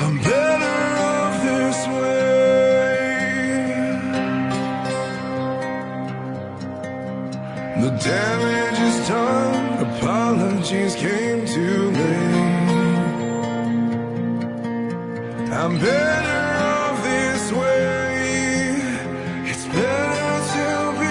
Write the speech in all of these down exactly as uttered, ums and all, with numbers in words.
I'm better off this way. The damage is done, apologies came too late. I'm better off this way. It's better to be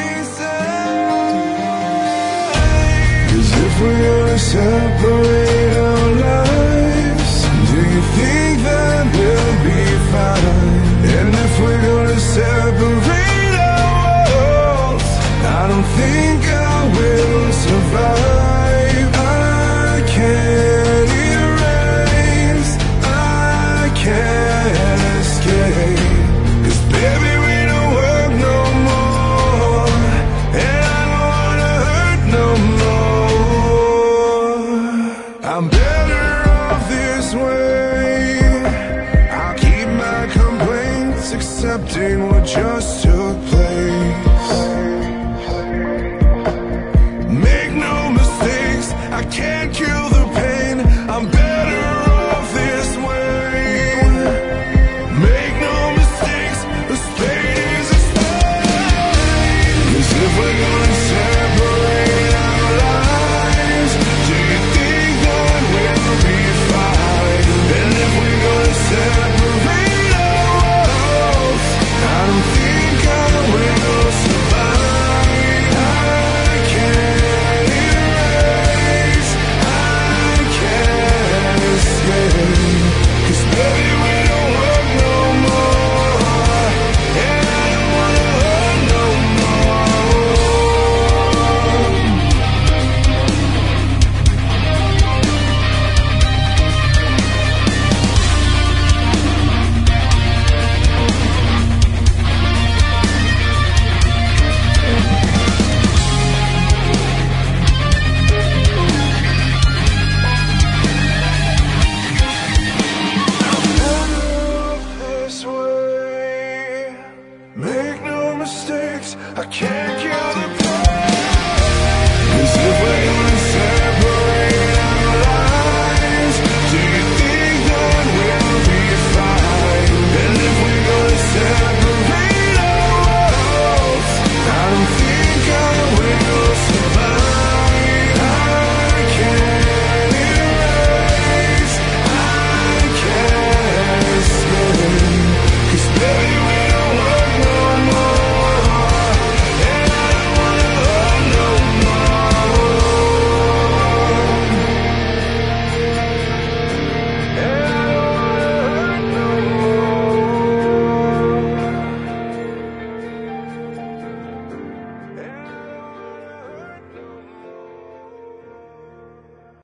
safe. 'Cause if we're gonna separate our lives, do you think that we'll be fine? And if we're gonna separate our worlds, I don't think I